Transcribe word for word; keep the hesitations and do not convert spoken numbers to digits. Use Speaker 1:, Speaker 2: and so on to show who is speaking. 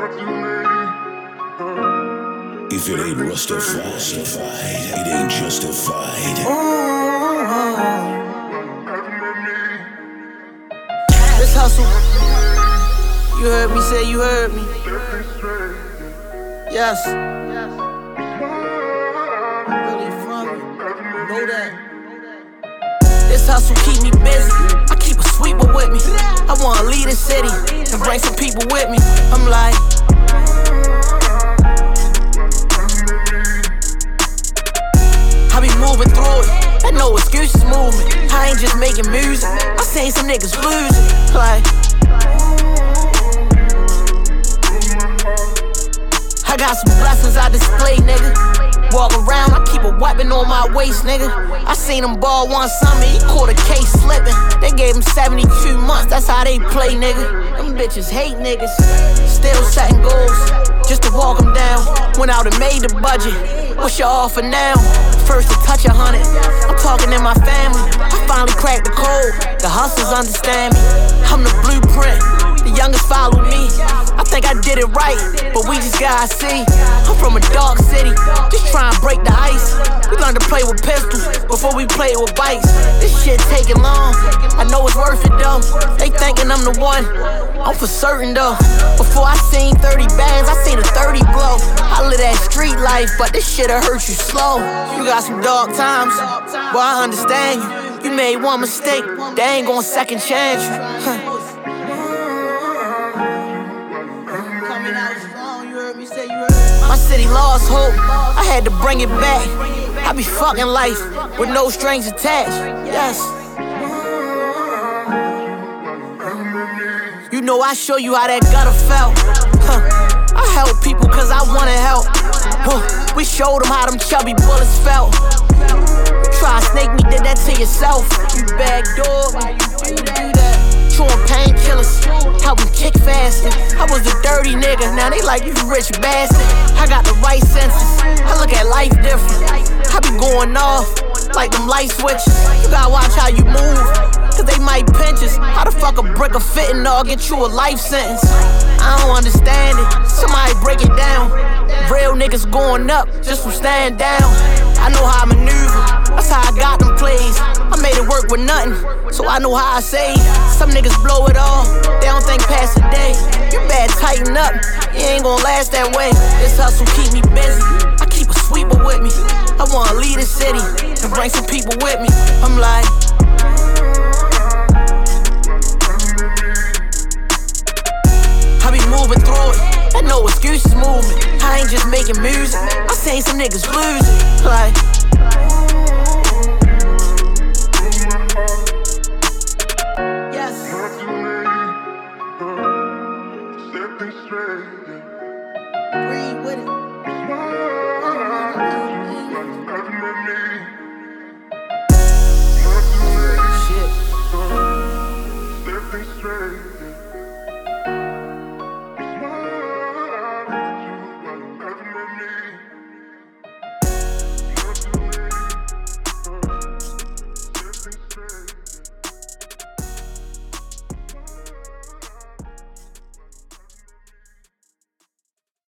Speaker 1: If it ain't Rustified, it ain't justified.
Speaker 2: This hustle. You heard me say you heard me. Yes. Really from you. Know that. This hustle keep me busy. I keep a sweeper with me. I wanna leave the city and bring some people with me. I'm like, I be moving through it. That no excuses movement. I ain't just making music. I seen some niggas losing. Like, I got some blessings I display, nigga. Walk around, I keep a weapon on my waist, nigga. I seen him ball one summer, he caught a case slipping. They gave him seventy-two months, that's how they play, nigga. Them bitches hate niggas. Still setting goals, just to walk them down. Went out and made the budget. What's your offer now? First to touch a hundred. I'm talking in my family. I finally cracked the code. The hustlers understand me. I'm the blueprint. The youngest follow me. I think I did it right, but we just gotta see. I'm from a dark city, just trying to break the ice. We learned to play with pistols before we play with bikes. This shit taking long, I know it's worth it though. They thinking I'm the one, I'm for certain though. Before I seen thirty bands, I seen a thirty blow. I live that street life, but this shit'll hurt you slow. You got some dark times, but I understand you. You made one mistake, they ain't gon' second chance you. Huh. My city lost hope, I had to bring it back. I be fucking life with no strings attached. Yes. You know I show you how that gutter felt. Huh. I help people cause I wanna help. Huh. We showed them how them chubby bullets felt. You try to snake me, did that to yourself. You bad dog, you do that. Chewing painkillers, help them kick faster. I was a dirty nigga, now they like you rich bastard. I got the right senses, I look at life different. I be going off like them light switches. You gotta watch how you move, cause they might pinch us. How the fuck a brick of fentanyl get you a life sentence? I don't understand it, somebody break it down. Real niggas going up just from staying down. I know how I maneuver, that's how I got them plays. I made it work with nothing, so I know how I save. Some niggas blow it all, they don't think past the day. You better tighten up, you ain't gon' last that way. This hustle keep me busy, I keep a sweeper with me. I wanna leave the city and bring some people with me. I'm like, I be moving through it, that no excuses movement. I ain't just making music, I seen some niggas losing. Like, breathe with it. Shit. Stepping straight.